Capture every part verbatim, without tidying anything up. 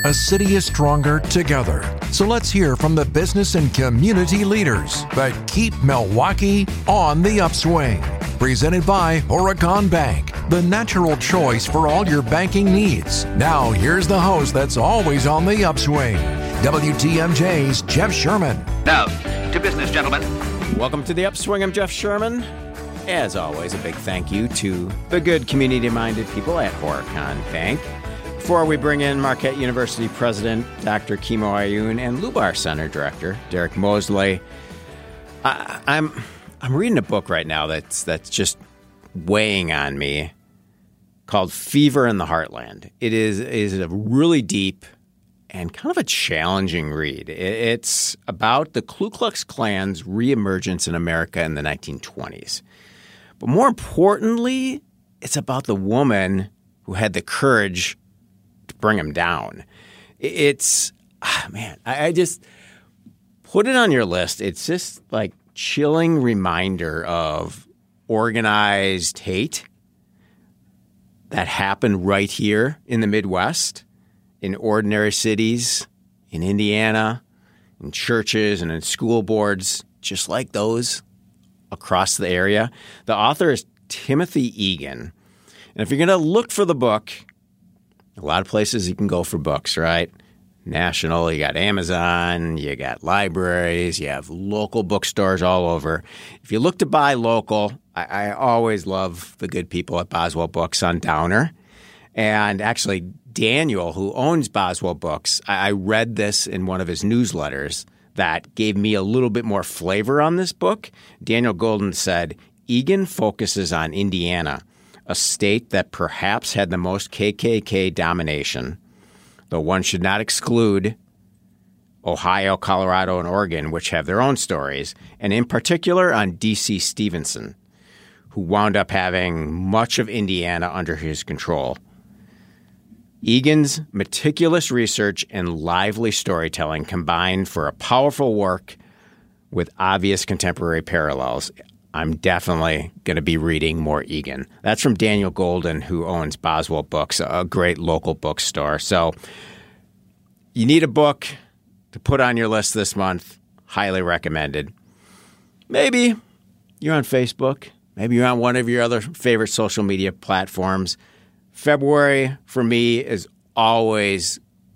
A city is stronger together. So let's hear from the business and community leaders that keep Milwaukee on the upswing. Presented by Horicon Bank, the natural choice for all your banking needs. Now, here's the host that's always on the upswing, W T M J's Jeff Sherman. Now, to business, gentlemen. Welcome to the Upswing. I'm Jeff Sherman. As always, a big thank you to the good community-minded people at Horicon Bank. Before we bring in Marquette University President Doctor Kimo Ayun and Lubar Center Director Derek Mosley, I, I'm I'm reading a book right now that's that's just weighing on me called Fever in the Heartland. It is is a really deep and kind of a challenging read. It's about the Ku Klux Klan's reemergence in America in the nineteen twenties. But more importantly, it's about the woman who had the courage to bring him down. It's, ah, man, I, I just put it on your list. It's just like chilling reminder of organized hate that happened right here in the Midwest, in ordinary cities, in Indiana, in churches and in school boards, just like those across the area. The author is Timothy Egan. And if you're going to look for the book, a lot of places you can go for books, right? National, you got Amazon, you got libraries, you have local bookstores all over. If you look to buy local, I, I always love the good people at Boswell Books on Downer. And actually, Daniel, who owns Boswell Books, I, I read this in one of his newsletters that gave me a little bit more flavor on this book. Daniel Golden said, Egan focuses on Indiana, a state that perhaps had the most K K K domination, though one should not exclude Ohio, Colorado, and Oregon, which have their own stories, and in particular on D C Stevenson, who wound up having much of Indiana under his control. Egan's meticulous research and lively storytelling combined for a powerful work with obvious contemporary parallels. I'm definitely going to be reading more Egan. That's from Daniel Golden, who owns Boswell Books, a great local bookstore. So you need a book to put on your list this month. Highly recommended. Maybe you're on Facebook. Maybe you're on one of your other favorite social media platforms. February, for me, is always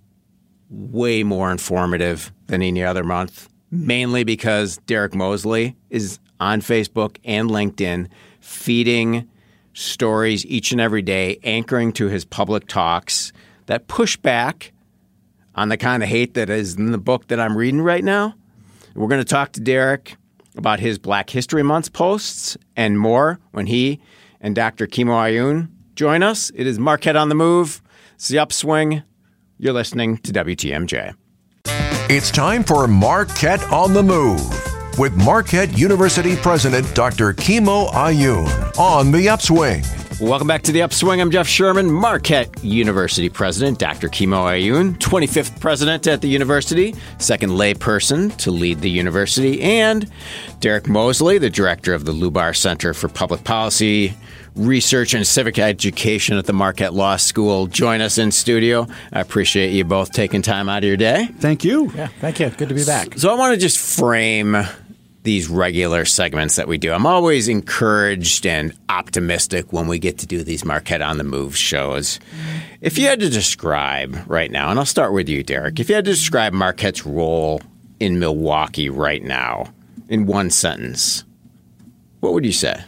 way more informative than any other month, mainly because Derek Mosley is on Facebook and LinkedIn, feeding stories each and every day, anchoring to his public talks that push back on the kind of hate that is in the book that I'm reading right now. We're going to talk to Derek about his Black History Month posts and more when he and Doctor Kimo Ayun join us. It is Marquette on the Move. It's the Upswing. You're listening to W T M J. It's time for Marquette on the Move with Marquette University President Doctor Kimo Ayun on the Upswing. Welcome back to the Upswing. I'm Jeff Sherman, Marquette University President Doctor Kimo Ayun, twenty-fifth president at the university, second layperson to lead the university, and Derek Mosley, the director of the Lubar Center for Public Policy, Research and Civic Education at the Marquette Law School. Join us in studio. I appreciate you both taking time out of your day. Thank you. Yeah, thank you. Good to be back. So I want to just frame these regular segments that we do. I'm always encouraged and optimistic when we get to do these Marquette on the Move shows. If you had to describe right now, and I'll start with you, Derek, if you had to describe Marquette's role in Milwaukee right now in one sentence, what would you say?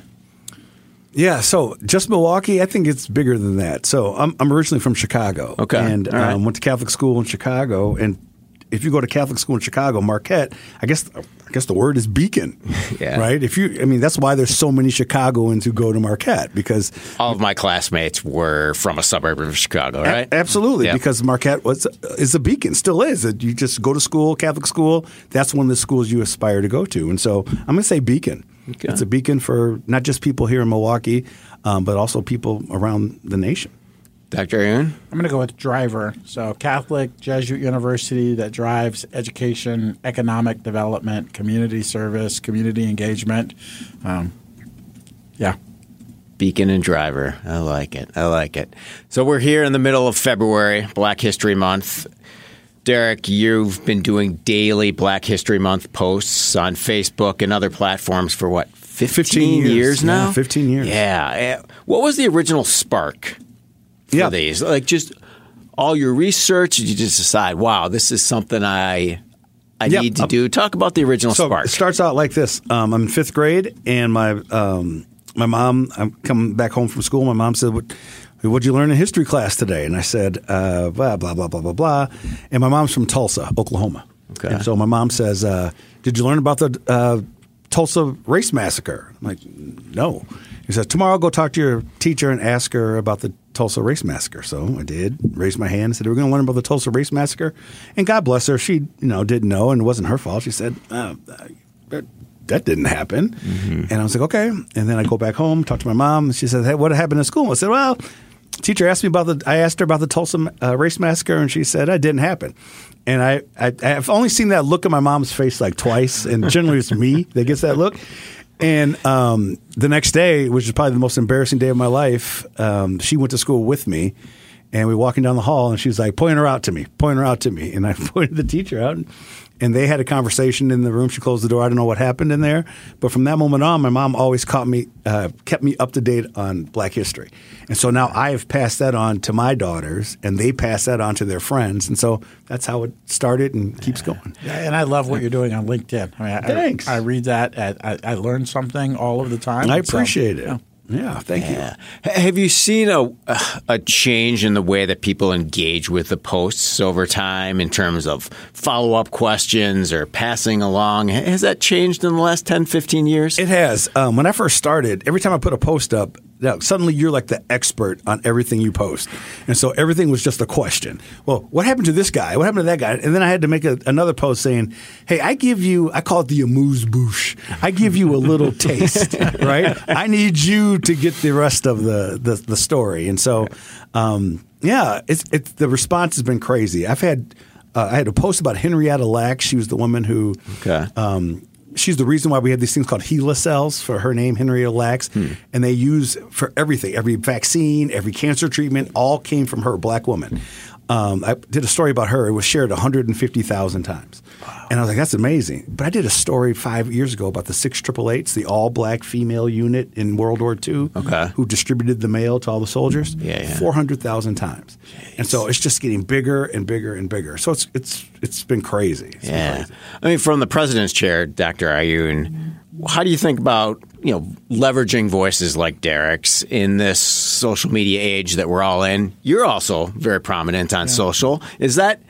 Yeah, so just Milwaukee, I think it's bigger than that. So I'm, I'm originally from Chicago. Okay. And right. um, went to Catholic school in Chicago. And if you go to Catholic school in Chicago, Marquette, I guess I guess the word is beacon, yeah. right? If you, I mean, that's why there's so many Chicagoans who go to Marquette because all of my classmates were from a suburb of Chicago, right? A- absolutely, yep. Because Marquette was is a beacon, still is. You just go to school, Catholic school. That's one of the schools you aspire to go to, and so I'm going to say beacon. Okay. It's a beacon for not just people here in Milwaukee, um, but also people around the nation. Doctor Ayun? I'm going to go with driver. So Catholic Jesuit University that drives education, economic development, community service, community engagement. Um, yeah. Beacon and Driver. I like it. I like it. So we're here in the middle of February, Black History Month. Derek, you've been doing daily Black History Month posts on Facebook and other platforms for what, fifteen, fifteen years, years now? Yeah, fifteen years. Yeah. What was the original spark for yeah. these? Like just all your research, did you just decide, wow, this is something I I yep. need to do? Talk about the original so spark. It starts out like this. Um, I'm in fifth grade, and my um, my mom, I'm coming back home from school. My mom said, what what'd you learn in history class today? And I said, uh, blah, blah, blah, blah, blah, blah. And my mom's from Tulsa, Oklahoma. Okay. And so my mom says, uh, did you learn about the uh, Tulsa race massacre? I'm like, no. He says, tomorrow I'll go talk to your teacher and ask her about the Tulsa race massacre. So I did, raised my hand and said, we're going to learn about the Tulsa race massacre. And God bless her, she you know didn't know, and it wasn't her fault. She said, uh, that, that didn't happen. Mm-hmm. And I was like, okay. And then I go back home, talk to my mom, and she said, hey, what happened at school? I said, well, teacher asked me about the. I asked her about the Tulsa uh, race massacre, and she said it didn't happen. And I, I, I've only seen that look in my mom's face like twice, and generally it's me that gets that look. And um, the next day, which is probably the most embarrassing day of my life, um, she went to school with me, and we were walking down the hall, and she was like, "Point her out to me, point her out to me," and I pointed the teacher out. And, And they had a conversation in the room. She closed the door. I don't know what happened in there. But from that moment on, my mom always caught me, uh, kept me up to date on Black history. And so now I have passed that on to my daughters, and they pass that on to their friends. And so that's how it started and keeps going. Yeah, and I love what you're doing on LinkedIn. I mean, Thanks. I, I read that. At, I, I learn something all of the time. I appreciate so, it. Yeah. Yeah, thank yeah. you. Have you seen a a change in the way that people engage with the posts over time in terms of follow-up questions or passing along? Has that changed in the last ten, fifteen years? It has. Um, when I first started, every time I put a post up, now, suddenly you're like the expert on everything you post. And so everything was just a question. Well, what happened to this guy? What happened to that guy? And then I had to make a, another post saying, hey, I give you, I call it the amuse-bouche. I give you a little taste, right? I need you to get the rest of the, the, the story. And so, um, yeah, it's, it's, the response has been crazy. I've had, uh, I had a post about Henrietta Lacks. She was the woman who, okay. um, she's the reason why we have these things called HeLa cells for her name, Henrietta Lacks. Hmm. And they use for everything, every vaccine, every cancer treatment, all came from her, a black woman. Um, I did a story about her. It was shared one hundred fifty thousand times. Wow. And I was like, that's amazing. But I did a story five years ago about the six triple eights, the all-black female unit in World War Two, okay. who distributed the mail to all the soldiers. Yeah, yeah. four hundred thousand times. Jeez. And so it's just getting bigger and bigger and bigger. So it's it's it's been crazy. It's yeah. been crazy. I mean, from the president's chair, Doctor Ayoun, how do you think about, you know, leveraging voices like Derek's in this social media age that we're all in? You're also very prominent on yeah. social. Is that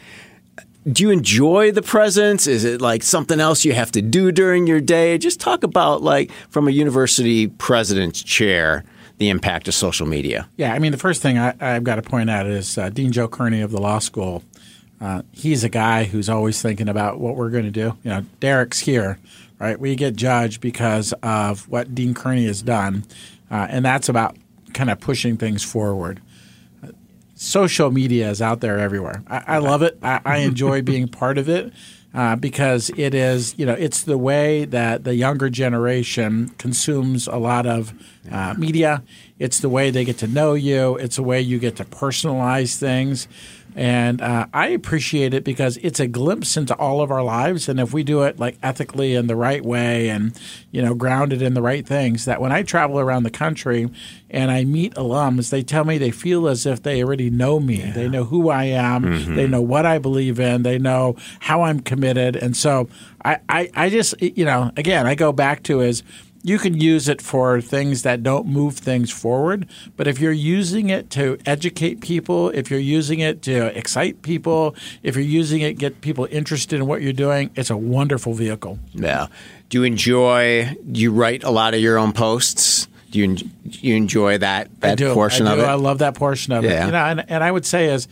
– do you enjoy the presence? Is it like something else you have to do during your day? Just talk about, like, from a university president's chair, the impact of social media. Yeah, I mean, the first thing I, I've got to point out is uh, Dean Joe Kearney of the law school. Uh, he's a guy who's always thinking about what we're going to do. You know, Derek's here. Right, we get judged because of what Dean Kearney has done, uh, and that's about kind of pushing things forward. Uh, social media is out there everywhere. I, I love it. I, I enjoy being part of it uh, because it is, you know, it's the way that the younger generation consumes a lot of uh, media. It's the way they get to know you. It's the way you get to personalize things. And uh, I appreciate it because it's a glimpse into all of our lives. And if we do it like ethically in the right way and, you know, grounded in the right things, that when I travel around the country and I meet alums, they tell me they feel as if they already know me. Yeah. They know who I am. Mm-hmm. They know what I believe in. They know how I'm committed. And so I, I, I just, you know, again, I go back to is you can use it for things that don't move things forward. But if you're using it to educate people, if you're using it to excite people, if you're using it to get people interested in what you're doing, it's a wonderful vehicle. Yeah. Do you enjoy – do you write a lot of your own posts? Do you, do you enjoy that, that I do. portion I do. of it? I love that portion of yeah. it. You know, and, and I would say is –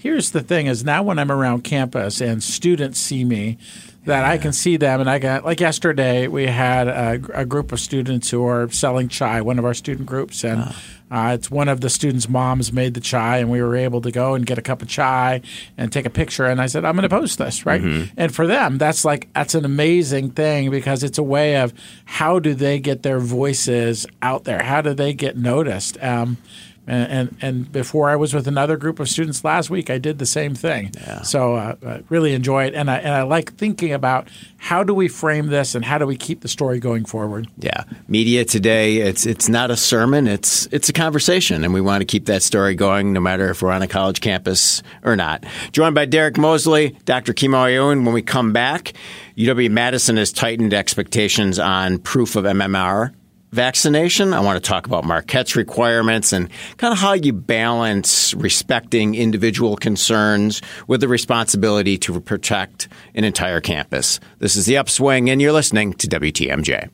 here's the thing is now when I'm around campus and students see me, that I can see them, and I got like yesterday we had a, a group of students who are selling chai, one of our student groups, and oh. uh, it's one of the students' moms made the chai, and we were able to go and get a cup of chai and take a picture. And I said, I'm going to post this, right? Mm-hmm. And for them, that's like that's an amazing thing because it's a way of how do they get their voices out there? How do they get noticed? Um, And, and and before I was with another group of students last week, I did the same thing. Yeah. So uh, I really enjoy it, and I and I like thinking about how do we frame this and how do we keep the story going forward. Yeah, media today it's it's not a sermon, it's it's a conversation, and we want to keep that story going, no matter if we're on a college campus or not. Joined by Derek Mosley, Doctor Kimo Ayun. When we come back, U W-Madison has tightened expectations on proof of M M R vaccination. I want to talk about Marquette's requirements and kind of how you balance respecting individual concerns with the responsibility to protect an entire campus. This is The Upswing, and you're listening to W T M J.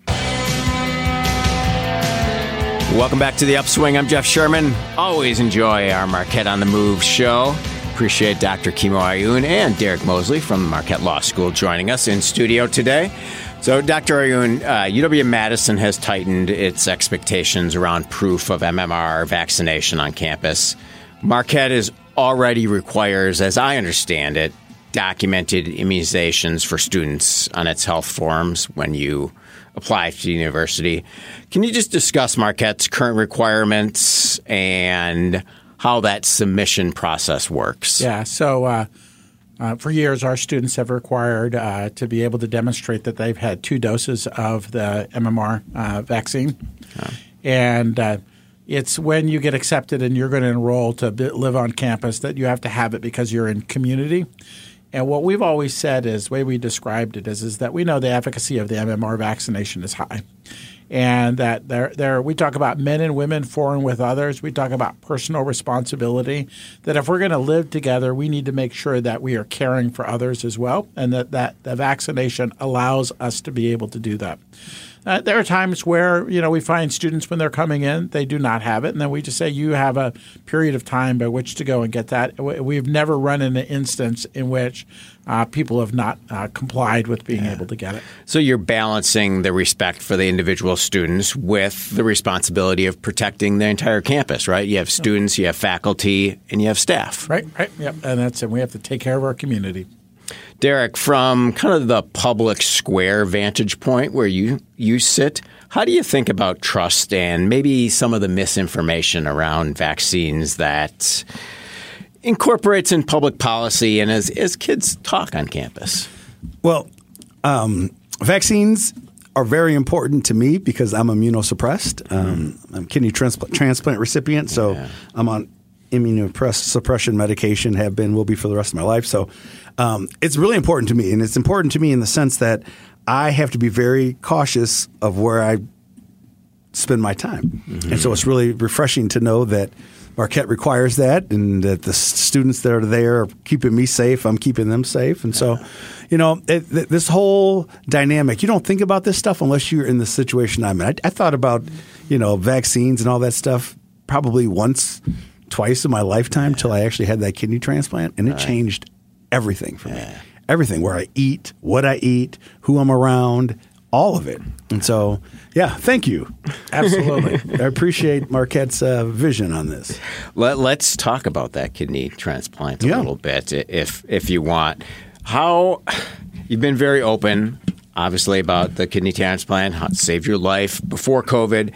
Welcome back to The Upswing. I'm Jeff Sherman. Always enjoy our Marquette on the Move show. Appreciate Doctor Kimo Ayun and Derek Mosley from Marquette Law School joining us in studio today. So, Doctor Ayun, uh, U W-Madison has tightened its expectations around proof of M M R vaccination on campus. Marquette is already requires, as I understand it, documented immunizations for students on its health forms when you apply to the university. Can you just discuss Marquette's current requirements and how that submission process works? Yeah, so uh, uh, for years our students have required uh, to be able to demonstrate that they've had two doses of the M M R uh, vaccine. Okay. And uh, it's when you get accepted and you're going to enroll to b- live on campus that you have to have it because you're in community. And what we've always said is, the way we described it is, is that we know the efficacy of the M M R vaccination is high. And that there, there, we talk about men and women for and with others. We talk about personal responsibility, that if we're going to live together, we need to make sure that we are caring for others as well, and that, that the vaccination allows us to be able to do that. Uh, there are times where, you know, we find students when they're coming in, they do not have it. And then we just say, you have a period of time by which to go and get that. We've never run into an instance in which uh, people have not uh, complied with being yeah. able to get it. So you're balancing the respect for the individual students with the responsibility of protecting the entire campus, right? You have students, you have faculty, and you have staff. Right, right. Yep. And that's and we have to take care of our community. Derek, from kind of the public square vantage point where you, you sit, how do you think about trust and maybe some of the misinformation around vaccines that incorporates in public policy and as, as kids talk on campus? Well, um, vaccines are very important to me because I'm immunosuppressed. Um, I'm a kidney transplant, transplant recipient, so yeah. I'm on immunosuppression medication, have been, will be for the rest of my life. So um, it's really important to me. And it's important to me in the sense that I have to be very cautious of where I spend my time. Mm-hmm. And so it's really refreshing to know that Marquette requires that and that the students that are there are keeping me safe. I'm keeping them safe. And so, you know, it, th- this whole dynamic, you don't think about this stuff unless you're in the situation I'm in. I, I thought about, you know, vaccines and all that stuff probably once twice in my lifetime till I actually had that kidney transplant, and it right. changed everything for yeah. me. Everything, where I eat, what I eat, who I'm around, all of it. And so, yeah, thank you. Absolutely. I appreciate Marquette's uh, vision on this. Let, let's talk about that kidney transplant a yeah. little bit, if if you want. How you've been very open, obviously, about the kidney transplant, how it saved your life before COVID.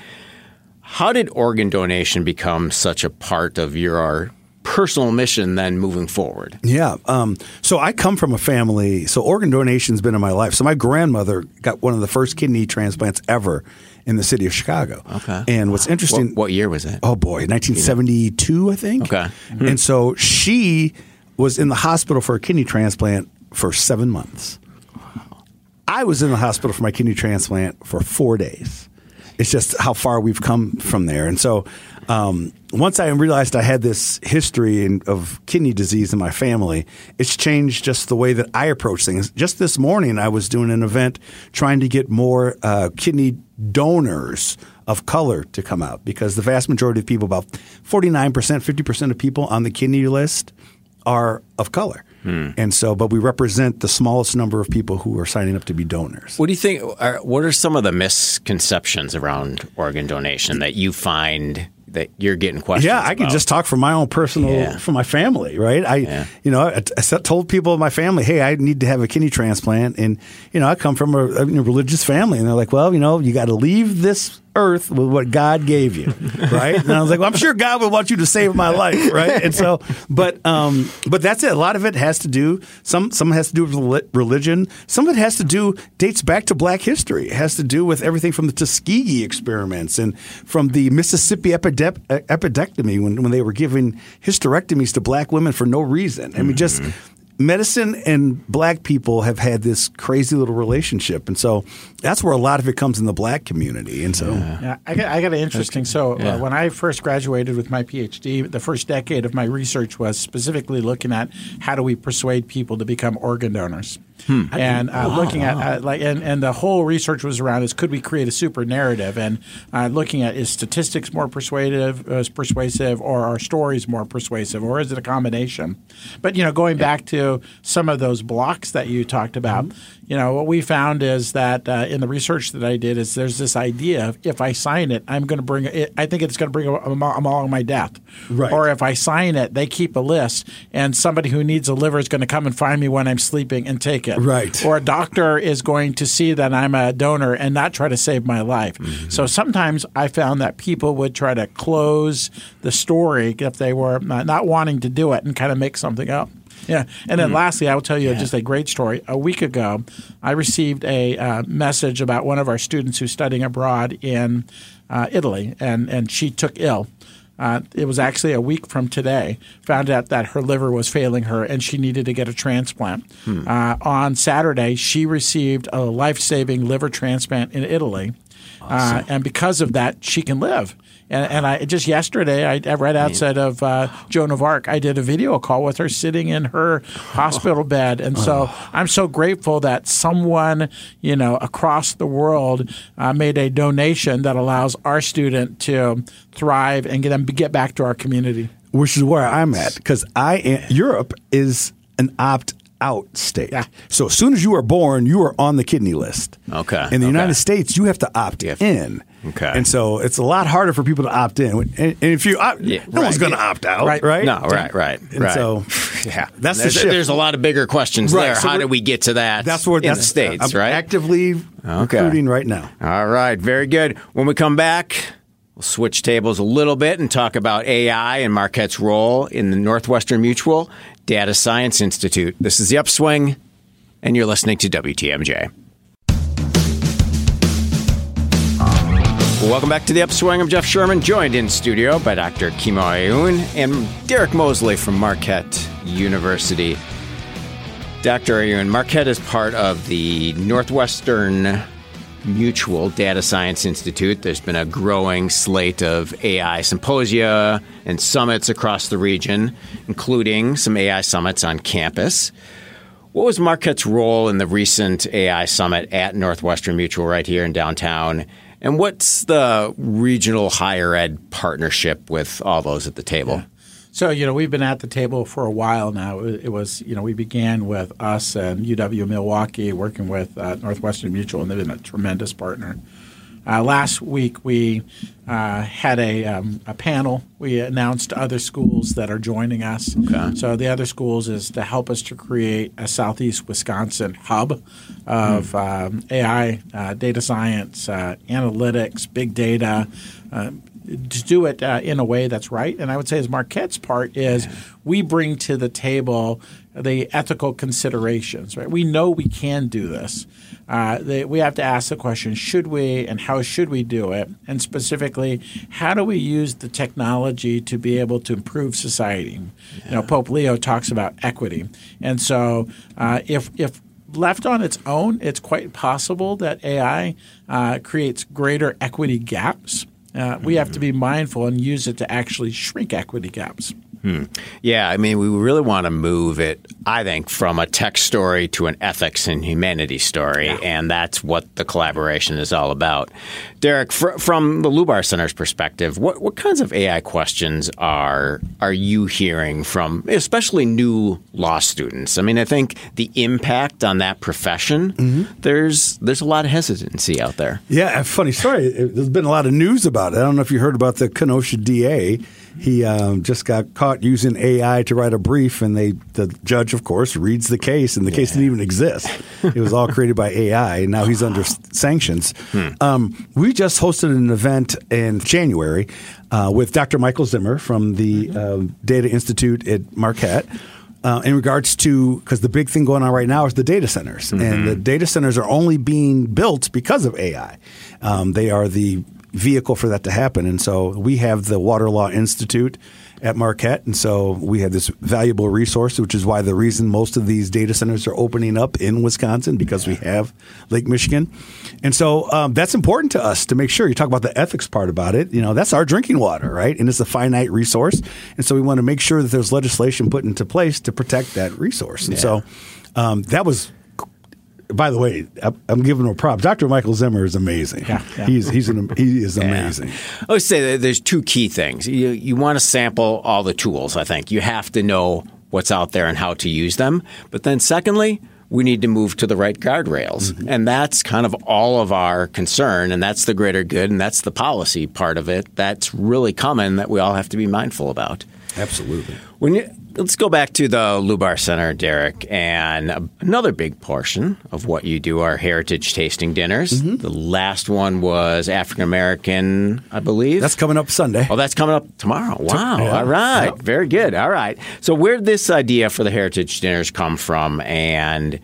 How did organ donation become such a part of your personal mission then moving forward? Yeah. Um, so I come from a family, so organ donation's been in my life. So my grandmother got one of the first kidney transplants ever in the city of Chicago. Okay. And what's interesting. What, what year was it? Oh, boy, nineteen seventy-two, I think. Okay. Mm-hmm. And so she was in the hospital for a kidney transplant for seven months. Wow. I was in the hospital for my kidney transplant for four days. It's just how far we've come from there. And so um, once I realized I had this history in, of kidney disease in my family, it's changed just the way that I approach things. Just this morning, I was doing an event trying to get more uh, kidney donors of color to come out, because the vast majority of people, about forty-nine percent, fifty percent of people on the kidney list are of color. Hmm. And so, but we represent the smallest number of people who are signing up to be donors. What do you think? Are, what are some of the misconceptions around organ donation that you find that you're getting questions Yeah, I about? can just talk from my own personal, Yeah. from my family, right? I, Yeah. you know, I, I told people in my family, hey, I need to have a kidney transplant. And, you know, I come from a, a religious family. And they're like, well, you know, you got to leave this earth with what God gave you, right? And I was like, well, I'm sure God would want you to save my life, right? And so, but um, but that's it. A lot of it has to do, some some has to do with religion. Some of it has to do, dates back to Black history. It has to do with everything from the Tuskegee experiments and from the Mississippi epidep- epidectomy when, when they were giving hysterectomies to Black women for no reason. I mean, mm-hmm. just medicine and Black people have had this crazy little relationship. And so that's where a lot of it comes in the Black community. And so yeah, yeah I got I got an interesting. So yeah. uh, when I first graduated with my PhD, the first decade of my research was specifically looking at how do we persuade people to become organ donors. Hmm. And uh, wow. looking at uh, like and, and the whole research was around is could we create a super narrative and uh, looking at is statistics more persuasive, uh, persuasive or are stories more persuasive or is it a combination? But you know going back to some of those blocks that you talked about, mm-hmm. you know what we found is that uh, in the research that I did is there's this idea of if I sign it, I'm going to bring it. I think it's going to bring them along my death. Right. Or if I sign it, they keep a list and somebody who needs a liver is going to come and find me when I'm sleeping and take it. Right. Or a doctor is going to see that I'm a donor and not try to save my life. Mm-hmm. So sometimes I found that people would try to close the story if they were not wanting to do it and kind of make something up. Yeah. And then mm. lastly, I will tell you yeah. just a great story. A week ago, I received a uh, message about one of our students who's studying abroad in uh, Italy, and, and she took ill. Uh, it was actually a week from today, found out that her liver was failing her and she needed to get a transplant. Hmm. Uh, on Saturday, she received a life-saving liver transplant in Italy. Awesome. Uh, and because of that, she can live. And, and I just yesterday, I, right outside of uh, Joan of Arc, I did a video call with her sitting in her hospital bed. And so I'm so grateful that someone, you know, across the world uh, made a donation that allows our student to thrive and get them get back to our community. Which is where I'm at, because I Europe is an opt out state. Yeah. So as soon as you are born, you are on the kidney list. Okay. In the okay. United States, you have to opt have, in. Okay. And so it's a lot harder for people to opt in. And, and if you opt, yeah, no right. one's going to opt out, right? right? No, right, right, and right. So yeah, that's there's, the shift. There's a lot of bigger questions right. there. So How do we get to that? That's what in that's, the States, I'm right? Actively okay. recruiting right now. All right, very good. When we come back, we'll switch tables a little bit and talk about A I and Marquette's role in the Northwestern Mutual Data Science Institute. This is The Upswing, and you're listening to W T M J. Welcome back to The Upswing. I'm Jeff Sherman, joined in studio by Doctor Kimo Ayun and Derek Mosley from Marquette University. Doctor Ayun, Marquette is part of the Northwestern Mutual Data Science Institute. There's been a growing slate of A I symposia and summits across the region, including some A I summits on campus. What was Marquette's role in the recent A I summit at Northwestern Mutual right here in downtown? And what's the regional higher ed partnership with all those at the table? Yeah. So, you know, we've been at the table for a while now. It was, you know, we began with us and U W-Milwaukee working with uh, Northwestern Mutual, and they've been a tremendous partner. Uh, last week, we uh, had a, um, a panel. We announced other schools that are joining us. Okay. So the other schools is to help us to create a Southeast Wisconsin hub of mm. um, A I, uh, data science, uh, analytics, big data, uh, to do it uh, in a way that's right. And I would say as Marquette's part is we bring to the table the ethical considerations, right? We know we can do this. Uh, they, we have to ask the question, should we and how should we do it? And specifically, how do we use the technology to be able to improve society? Yeah. You know, Pope Leo talks about equity. And so uh, if if left on its own, it's quite possible that A I uh, creates greater equity gaps. Uh, we have to be mindful and use it to actually shrink equity gaps. Hmm. Yeah, I mean, we really want to move it, I think, from a tech story to an ethics and humanity story, yeah. and that's what the collaboration is all about. Derek, fr- from the Lubar Center's perspective, what, what kinds of A I questions are are you hearing from especially new law students? I mean, I think the impact on that profession, mm-hmm. there's there's a lot of hesitancy out there. Yeah, a funny story. There's been a lot of news about it. I don't know if you heard about the Kenosha D A. He um, just got caught using A I to write a brief, and they the judge, of course, reads the case, and the yeah. case didn't even exist. It was all created by A I, and now he's under sanctions. Hmm. Um, we just hosted an event in January uh, with Doctor Michael Zimmer from the mm-hmm. uh, Data Institute at Marquette. Uh, in regards to, because the big thing going on right now is the data centers. Mm-hmm. And the data centers are only being built because of A I. Um, they are the vehicle for that to happen. And so we have the Water Law Institute at Marquette. And so we have this valuable resource, which is why the reason most of these data centers are opening up in Wisconsin, because we have Lake Michigan. And so um, that's important to us to make sure. You talk about the ethics part about it. You know, that's our drinking water, right? And it's a finite resource. And so we want to make sure that there's legislation put into place to protect that resource. And yeah. so um, that was By the way, I'm giving him a prop. Doctor Michael Zimmer is amazing. Yeah, yeah. He's he's an, he is amazing. Yeah. I would say that there's two key things. You you want to sample all the tools. I think you have to know what's out there and how to use them. But then, secondly, we need to move to the right guardrails, mm-hmm. and that's kind of all of our concern. And that's the greater good, and that's the policy part of it. That's really coming that we all have to be mindful about. Absolutely. When you, let's go back to the Lubar Center, Derek, and another big portion of what you do are heritage tasting dinners. Mm-hmm. The last one was African American, I believe. That's coming up Sunday. Oh, that's coming up tomorrow. Wow. Yeah. All right. Yep. Very good. All right. So where did this idea for the heritage dinners come from? And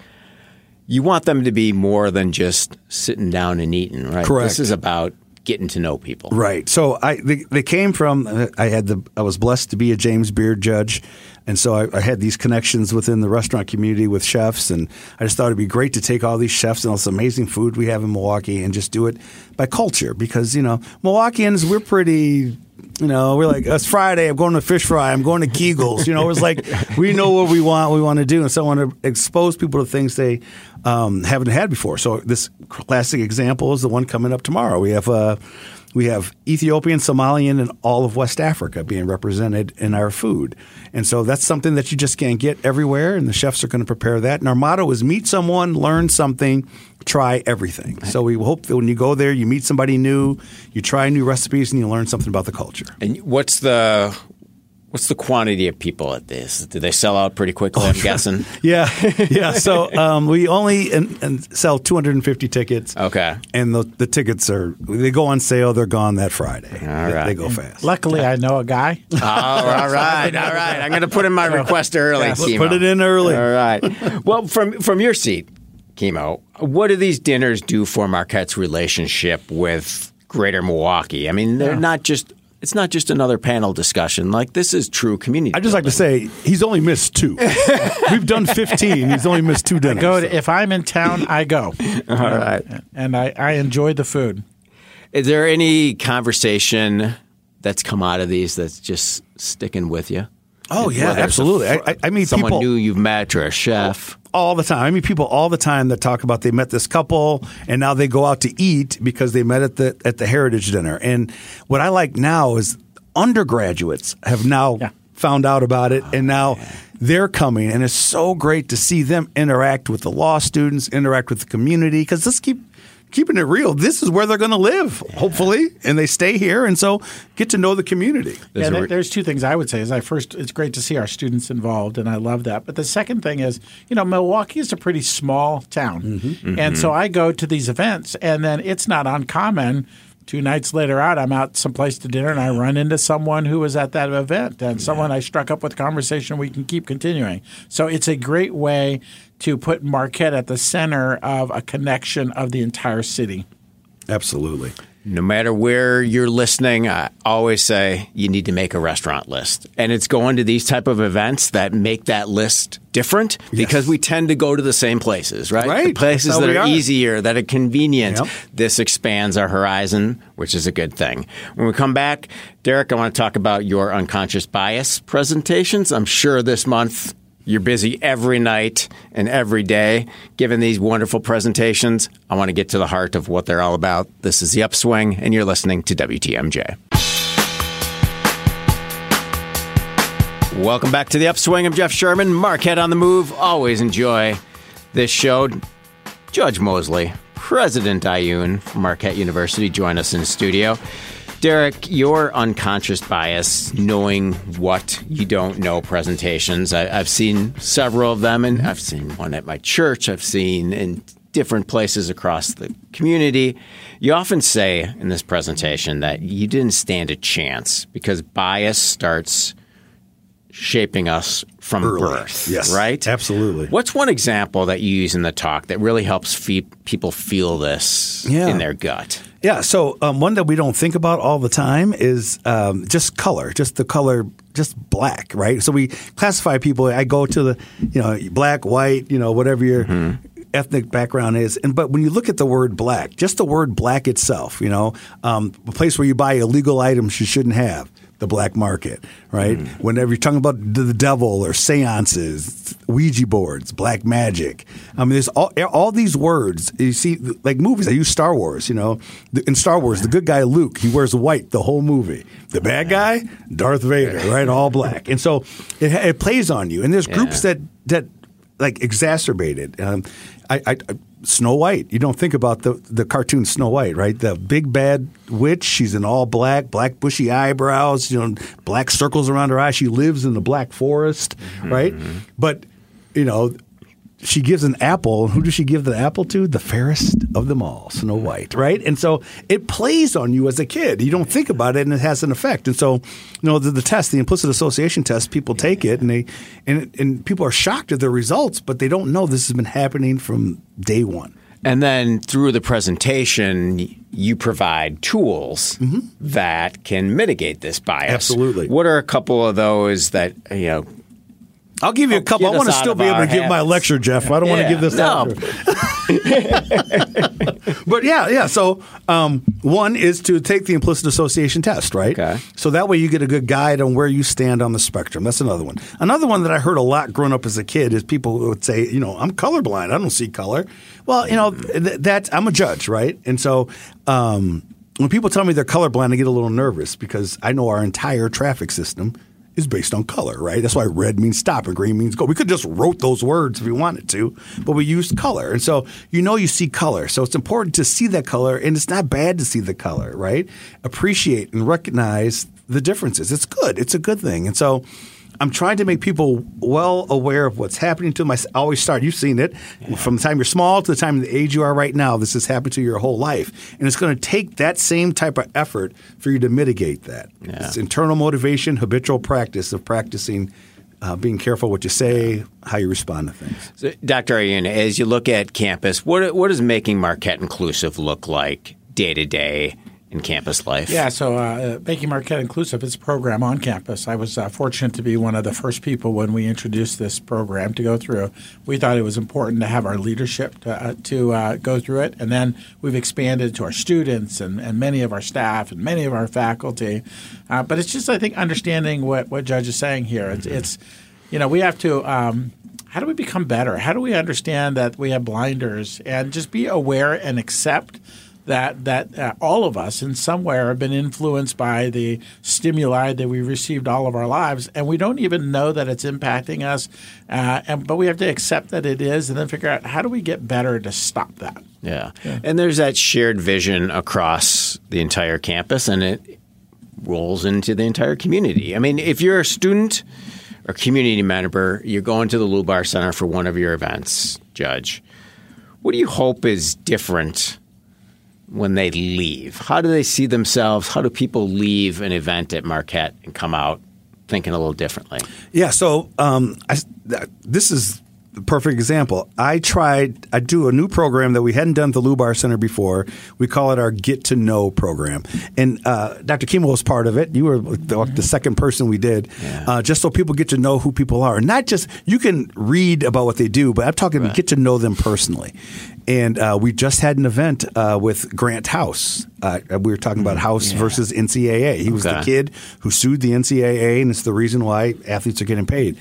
you want them to be more than just sitting down and eating, right? Correct. This is about getting to know people. Right. So I they, they came from I had the I was blessed to be a James Beard judge, and so I, I had these connections within the restaurant community with chefs, and I just thought it'd be great to take all these chefs and all this amazing food we have in Milwaukee and just do it by culture, because you know Milwaukeeans, we're pretty. You know, we're like, it's Friday, I'm going to fish fry, I'm going to Kegel's. You know, it's like we know what we want, we want to do. And so I want to expose people to things they um, haven't had before. So this classic example is the one coming up tomorrow. We have uh, we have Ethiopian, Somalian, and all of West Africa being represented in our food. And so that's something that you just can't get everywhere, and the chefs are going to prepare that. And our motto is meet someone, learn something, try everything. So we hope that when you go there, you meet somebody new, you try new recipes, and you learn something about the culture. And what's the what's the quantity of people at this? Do they sell out pretty quickly, I'm guessing? yeah. Yeah. So um, we only and, and sell two hundred fifty tickets. Okay. And the, the tickets are, they go on sale. They're gone that Friday. All right. They, they go fast. Luckily, I know a guy. Oh, all right. All right. I'm going to put in my request early, yes, Kimo. Put it in early. All right. Well, from from your seat, Kimo, what do these dinners do for Marquette's relationship with Greater Milwaukee? I mean, they're yeah. not just it's not just another panel discussion. Like, this is true community. I just building. like to say he's only missed two. We've done fifteen. He's only missed two dinners. I go to, if I'm in town, I go. All right. And I, I enjoy the food. Is there any conversation that's come out of these that's just sticking with you? Oh, yeah, Whether absolutely. A, I, I mean, someone people, new you've met or a chef. All the time. I mean, people all the time that talk about they met this couple and now they go out to eat because they met at the at the Heritage Dinner. And what I like now is undergraduates have now yeah. found out about it, and now oh, they're coming. And it's so great to see them interact with the law students, interact with the community, because let's keep keeping it real. This is where they're going to live, yeah. hopefully, and they stay here, and so get to know the community. Yeah, there, there's two things I would say. Is I first, it's great to see our students involved, and I love that. But the second thing is, you know, Milwaukee is a pretty small town, mm-hmm. Mm-hmm. and so I go to these events, and then it's not uncommon. Two nights later out, I'm out someplace to dinner, and I run into someone who was at that event, and yeah. someone I struck up with conversation we can keep continuing. So it's a great way to put Marquette at the center of a connection of the entire city. Absolutely. No matter where you're listening, I always say you need to make a restaurant list. And it's going to these type of events that make that list different because yes. we tend to go to the same places, right? Right. The places that are, are easier, that are convenient. Yep. This expands our horizon, which is a good thing. When we come back, Derek, I want to talk about your unconscious bias presentations. I'm sure this month you're busy every night and every day giving these wonderful presentations. I want to get to the heart of what they're all about. This is The Upswing, and you're listening to W T M J. Welcome back to The Upswing. I'm Jeff Sherman, Marquette on the Move. Always enjoy this show. Judge Mosley, President Ioun from Marquette University, join us in the studio. Derek, your unconscious bias, knowing what you don't know presentations. I, I've seen several of them, and I've seen one at my church. I've seen in different places across the community. You often say in this presentation that you didn't stand a chance because bias starts shaping us from Early. birth, yes, right? Absolutely. What's one example that you use in the talk that really helps fe- people feel this yeah. in their gut? Yeah, so um, one that we don't think about all the time is um, just color, just the color, just black, right? So we classify people. I go to the, you know, black, white, you know, whatever your mm-hmm. ethnic background is. And but when you look at the word black, just the word black itself, you know, um, a place where you buy illegal items you shouldn't have. The black market, right? Mm. Whenever you're talking about the devil or seances, Ouija boards, black magic. I mean, there's all, all these words. You see, like movies, I use Star Wars, you know. In Star Wars, the good guy, Luke, he wears white the whole movie. The bad guy, Darth Vader, right? All black. And so it, it plays on you. And there's groups yeah. that, that like exacerbate it. Um, I, I, Snow White. You don't think about the the cartoon Snow White, right? The big bad witch. She's in all black, black bushy eyebrows, you know, black circles around her eyes. She lives in the black forest, mm-hmm. right? But, you know, she gives an apple. Who does she give the apple to? The fairest of them all, Snow White, right? And so it plays on you as a kid. You don't think about it, and it has an effect. And so, you know, the, the test, the implicit association test, people take it, and they and and people are shocked at their results, but they don't know this has been happening from day one. And then through the presentation, you provide tools mm-hmm. that can mitigate this bias. Absolutely. What are a couple of those that, you know, I'll give you a couple. I want to still be able to give my lecture, Jeff. I don't yeah, want to give this no. out. But yeah, yeah. So um, one is to take the implicit association test, right? Okay. So that way you get a good guide on where you stand on the spectrum. That's another one. Another one that I heard a lot growing up as a kid is people would say, you know, I'm colorblind. I don't see color. Well, you know, th- that I'm a judge, right? And so um, when people tell me they're colorblind, I get a little nervous because I know our entire traffic system is based on color, right? That's why red means stop and green means go. We could just wrote those words if we wanted to, but we used color. And so you know you see color. So it's important to see that color, and it's not bad to see the color, right? Appreciate and recognize the differences. It's good. It's a good thing. And so I'm trying to make people well aware of what's happening to them. I always start, you've seen it, yeah. from the time you're small to the time the age you are right now, this has happened to your whole life. And it's going to take that same type of effort for you to mitigate that. Yeah. It's internal motivation, habitual practice of practicing uh, being careful what you say, how you respond to things. So, Doctor Ioun, as you look at campus, what what does making Marquette inclusive look like day to day in campus life? Yeah, so uh, Making Marquette Inclusive is a program on campus. I was uh, fortunate to be one of the first people when we introduced this program to go through. We thought it was important to have our leadership to, uh, to uh, go through it, and then we've expanded to our students and, and many of our staff and many of our faculty. Uh, but it's just, I think, understanding what, what Judge is saying here. It's, mm-hmm. it's you know, we have to um, – how do we become better? How do we understand that we have blinders and just be aware and accept – that that uh, all of us in some way have been influenced by the stimuli that we received all of our lives, and we don't even know that it's impacting us. Uh, and but we have to accept that it is, and then figure out how do we get better to stop that. Yeah, yeah. And there's that shared vision across the entire campus, and it rolls into the entire community. I mean, if you're a student or community member, you're going to the Lubar Center for one of your events, Judge. What do you hope is different when they leave? How do they see themselves? How do people leave an event at Marquette and come out thinking a little differently? Yeah, so um, I, this is perfect example. I tried, I do a new program that we hadn't done at the Lubar Center before. We call it our Get to Know program. And uh, Doctor Kimo was part of it. You were the, the second person we did, yeah. uh, just so people get to know who people are. Not just, you can read about what they do, but I'm talking right. get to know them personally. And uh, we just had an event uh, with Grant House. Uh, we were talking about House yeah. versus N C double A. He okay. was the kid who sued the N C double A, and it's the reason why athletes are getting paid.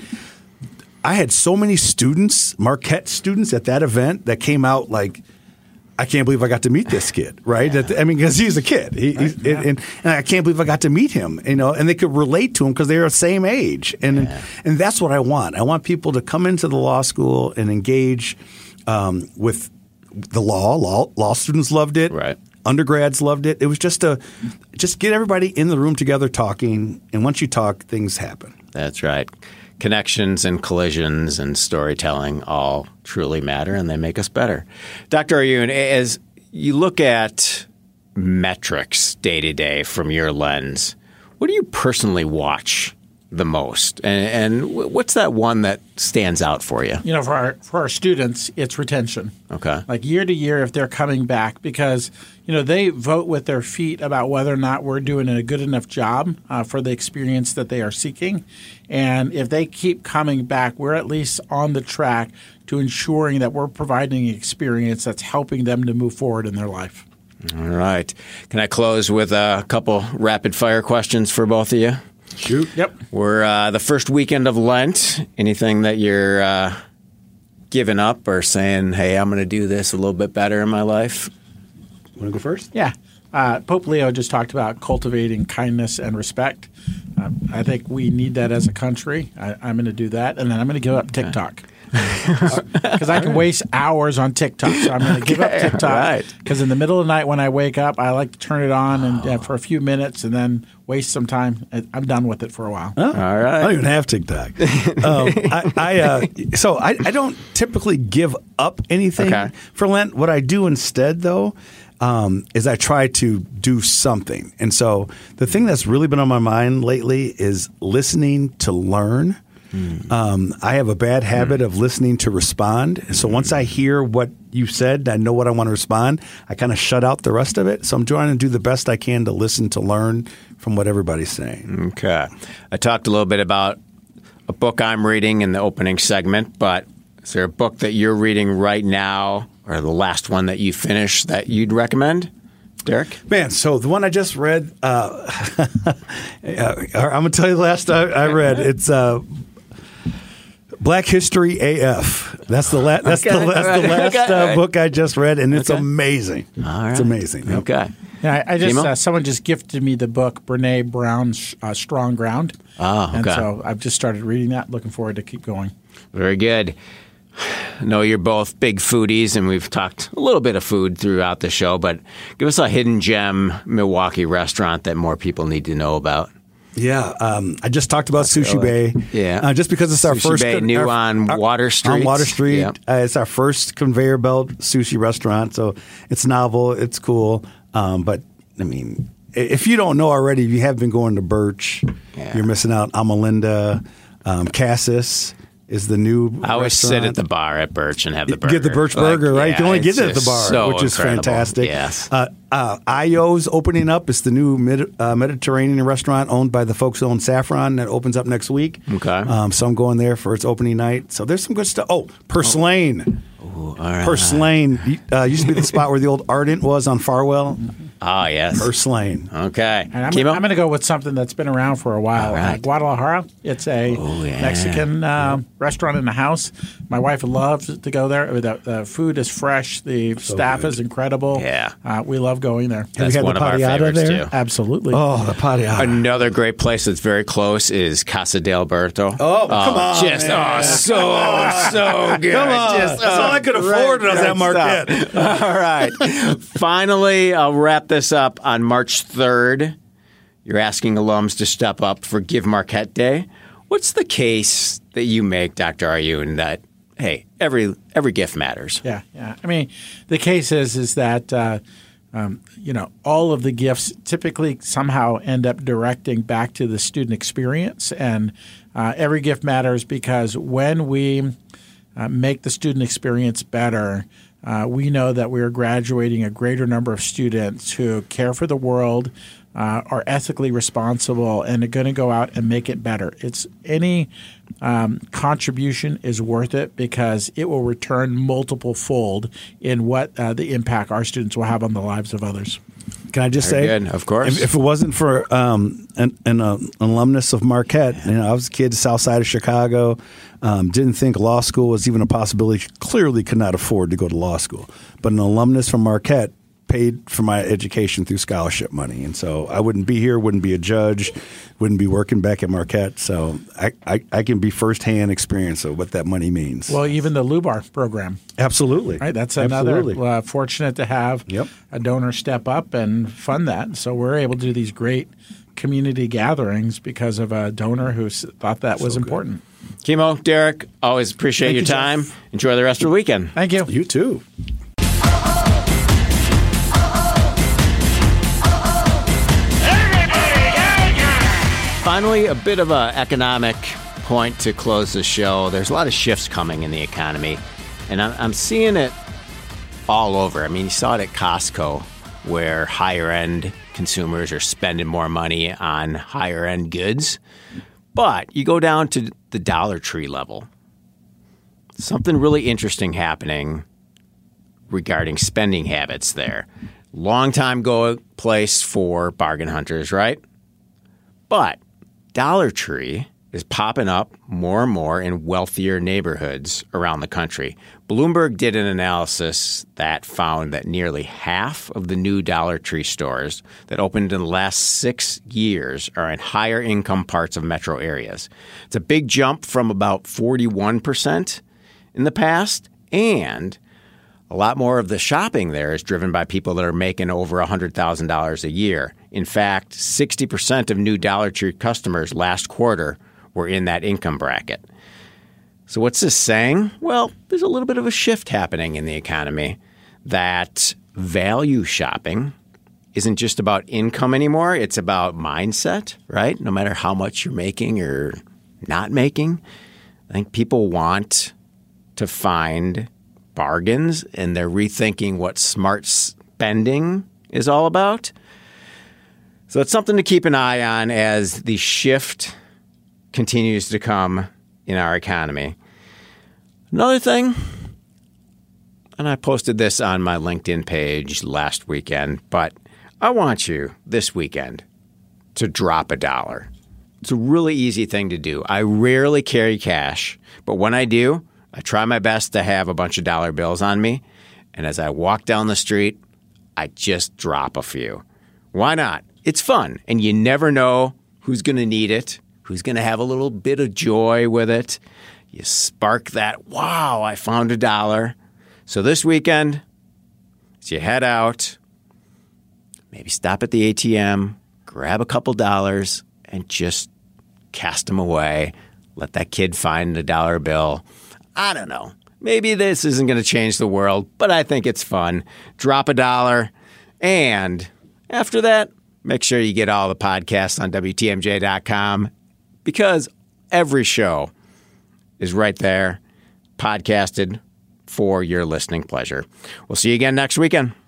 I had so many students, Marquette students at that event that came out like, I can't believe I got to meet this kid, right? Yeah. That, I mean, because he's a kid. He, right. yeah. and, and I can't believe I got to meet him, you know, and they could relate to him because they're the same age. And, yeah. and that's what I want. I want people to come into the law school and engage um, with the law. Law law students loved it. Right. Undergrads loved it. It was just to just get everybody in the room together talking. And once you talk, things happen. That's right. Connections and collisions and storytelling all truly matter, and they make us better. Doctor Arjun, as you look at metrics day to day from your lens, what do you personally watch the most? And, and what's that one that stands out for you? You know, for our for our students, it's retention. Okay. Like year to year, if they're coming back, because you know they vote with their feet about whether or not we're doing a good enough job uh, for the experience that they are seeking. And if they keep coming back, we're at least on the track to ensuring that we're providing an experience that's helping them to move forward in their life. All right. Can I close with a couple rapid fire questions for both of you? Shoot. Yep. We're uh, the first weekend of Lent. Anything that you're uh, giving up or saying, hey, I'm going to do this a little bit better in my life? Want to go first? Yeah. Uh, Pope Leo just talked about cultivating kindness and respect. Uh, I think we need that as a country. I, I'm going to do that. And then I'm going to give up TikTok. Because I can waste hours on TikTok. So I'm going to give up TikTok. Because right. in the middle of the night when I wake up, I like to turn it on and uh, for a few minutes and then waste some time. I'm done with it for a while. Oh, all right. I don't even have TikTok. um, I, I uh, so I, I don't typically give up anything okay. for Lent. What I do instead, though, Um, is I try to do something. And so the thing that's really been on my mind lately is listening to learn. Mm. Um, I have a bad habit mm. of listening to respond. So once I hear what you said, I know what I want to respond. I kind of shut out the rest of it. So I'm trying to do the best I can to listen, to learn from what everybody's saying. Okay. I talked a little bit about a book I'm reading in the opening segment, but is there a book that you're reading right now or the last one that you finished that you'd recommend, Derek? Man, so the one I just read, uh, I'm going to tell you the last I, I read. It's uh, Black History A F. That's the, la- that's okay. the, that's right. the last okay. uh, book I just read, and it's okay. amazing. All right. It's amazing. Okay. Yeah, I, I just uh, someone just gifted me the book Brene Brown's uh, Strong Ground. Oh, okay. And so I've just started reading that. Looking forward to keep going. Very good. I know you're both big foodies, and we've talked a little bit of food throughout the show, but give us a hidden gem Milwaukee restaurant that more people need to know about. Yeah, um, I just talked about Sushi Bay. Yeah, uh, just because it's our Sushi first Bay, con- new our, on our, Water Street. On Water Street, yep. uh, it's our first conveyor belt sushi restaurant. So it's novel, it's cool. Um, but I mean, if you don't know already, if you have been going to Birch, yeah. you're missing out. Amalinda, um, Cassis is the new I always restaurant. sit at the bar at Birch and have the burger. Get the Birch burger, like, right? Yeah, you can only get it at the bar, so which is incredible. fantastic. Yes. Uh, uh, Ayo's opening up. It's the new Mid- uh, Mediterranean restaurant owned by the folks who own Saffron that opens up next week. Okay. Um, so I'm going there for its opening night. So there's some good stuff. Oh, Purslane. Ooh, all right. Purslane uh, used to be the spot where the old Ardent was on Farwell. Ah, yes. Purslane. Okay. And I'm, I'm going to go with something that's been around for a while. Right. Uh, Guadalajara. It's a oh, yeah. Mexican uh, yeah. restaurant in the house. My wife loves to go there. The, the food is fresh. The so staff good. is incredible. Yeah. Uh, we love going there. That's Have you one had the of our favorites, there? too. Absolutely. Oh, the Padiata. Another great place that's very close is Casa de Alberto. Oh, come on. Just, man. oh, so, so good. Come on. Just, That's oh, all I could afford was that Marquette. All right. Finally, I'll wrap this up on March third. You're asking alums to step up for Give Marquette Day. What's the case that you make, Doctor Arjun, that, hey, every every gift matters? Yeah, yeah. I mean, the case is is that uh, um, you know all of the gifts typically somehow end up directing back to the student experience, and uh, every gift matters because when we uh, make the student experience better, uh, we know that we are graduating a greater number of students who care for the world, uh, are ethically responsible, and are going to go out and make it better. It's any um, contribution is worth it because it will return multiple fold in what uh, the impact our students will have on the lives of others. Can I just Very say, good. Of course, if, if it wasn't for um, an, an, uh, alumnus of Marquette, you know, I was a kid south side of Chicago, um, didn't think law school was even a possibility, clearly could not afford to go to law school. But an alumnus from Marquette paid for my education through scholarship money. And so I wouldn't be here, wouldn't be a judge, wouldn't be working back at Marquette. So I, I, I can be firsthand experience of what that money means. Well, even the LUBAR program. Absolutely. Right. That's another Absolutely. Uh, fortunate to have Yep. a donor step up and fund that. So we're able to do these great community gatherings because of a donor who s- thought that was So good. important. Kimo, Derek, always appreciate Thank your you, Jeff. time. Enjoy the rest of the weekend. Thank you. You too. Finally, a bit of an economic point to close the show. There's a lot of shifts coming in the economy, and I'm, I'm seeing it all over. I mean, you saw it at Costco, where higher-end consumers are spending more money on higher-end goods. But you go down to the Dollar Tree level. Something really interesting happening regarding spending habits there. Long time go place for bargain hunters, right? But Dollar Tree is popping up more and more in wealthier neighborhoods around the country. Bloomberg did an analysis that found that nearly half of the new Dollar Tree stores that opened in the last six years are in higher income parts of metro areas. It's a big jump from about forty-one percent in the past, and a lot more of the shopping there is driven by people that are making over one hundred thousand dollars a year. In fact, sixty percent of new Dollar Tree customers last quarter were in that income bracket. So what's this saying? Well, there's a little bit of a shift happening in the economy, that value shopping isn't just about income anymore. It's about mindset, right? No matter how much you're making or not making, I think people want to find bargains, and they're rethinking what smart spending is all about. So it's something to keep an eye on as the shift continues to come in our economy. Another thing, and I posted this on my LinkedIn page last weekend, but I want you this weekend to drop a dollar. It's a really easy thing to do. I rarely carry cash, but when I do, I try my best to have a bunch of dollar bills on me. And as I walk down the street, I just drop a few. Why not? It's fun, and you never know who's going to need it, who's going to have a little bit of joy with it. You spark that, wow, I found a dollar. So this weekend, as you head out, maybe stop at the A T M, grab a couple dollars, and just cast them away. Let that kid find a dollar bill. I don't know. Maybe this isn't going to change the world, but I think it's fun. Drop a dollar, and after that, make sure you get all the podcasts on W T M J dot com, because every show is right there, podcasted for your listening pleasure. We'll see you again next weekend.